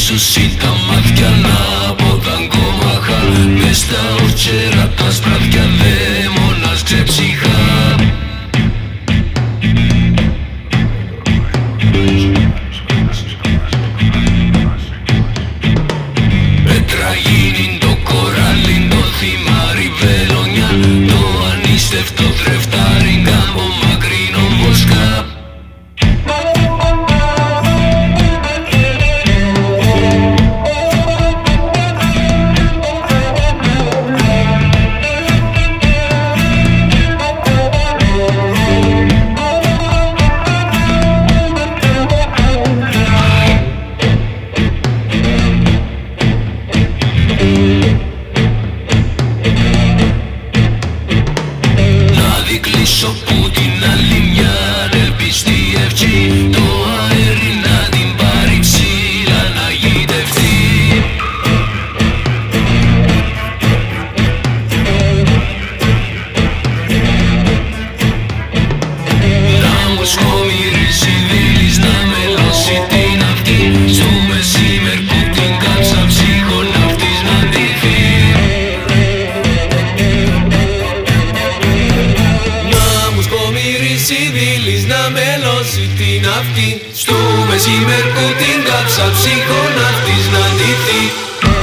ίσως τα μάτια να ποταγκόμαχα μες στα ορτσέρα τα σπράτια δαίμονας ξεψυχά. Πέτρα γίνει το κοράλι, το θυμάρι βελονιά, το ανίστευτο τρεφτάρι κάμπο μακρινό βοσκά. Κλείσω που την άλλη μια ανελπιστή ευχή, το αέρι να την πάρει ψηλά να γητευτεί. Να μου σκομυρίσει δίλης, να μελώσει την αυγή, στο μεσήμερ που την κάψα ψυχοναυτής να ντυθεί. Δίλης να μελώσει την αυγή, στο μεσήμερ που την κάψα ψυχοναυτής να ντυθεί.